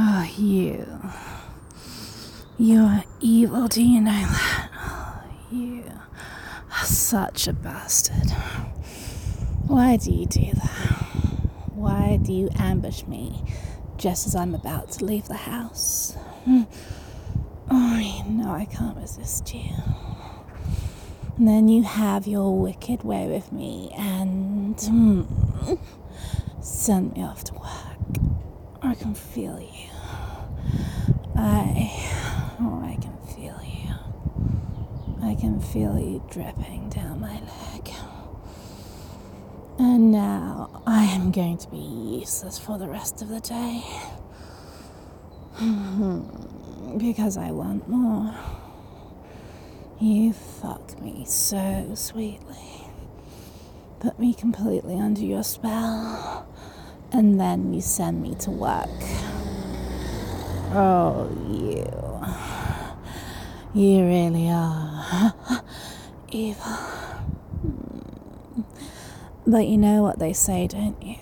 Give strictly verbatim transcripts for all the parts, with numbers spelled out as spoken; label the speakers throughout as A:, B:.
A: Oh, you. You are evil, do you know that? Oh, you are such a bastard. Why do you do that? Why do you ambush me just as I'm about to leave the house? Oh, you know I can't resist you. And then you have your wicked way with me and mm, send me off to work. I can feel you. I, oh, I can feel you. I can feel you dripping down my leg. And now I am going to be useless for the rest of the day. Because I want more. You fuck me so sweetly. Put me completely under your spell. And then you send me to work. Oh, you. You really are evil. But you know what they say, don't you?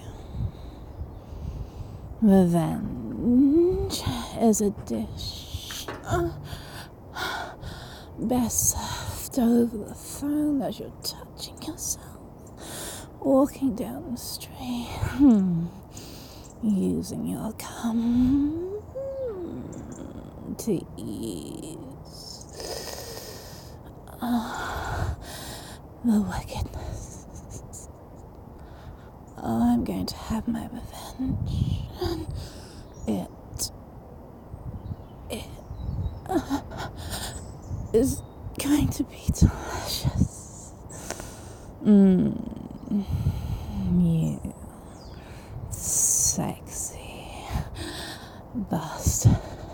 A: Revenge is a dish best served over the phone as you're touching yourself, walking down the street, using your cum to ease uh, the wickedness. Oh, I'm going to have my revenge. It, it uh, is going to be delicious. Mmm, you sexy bastard.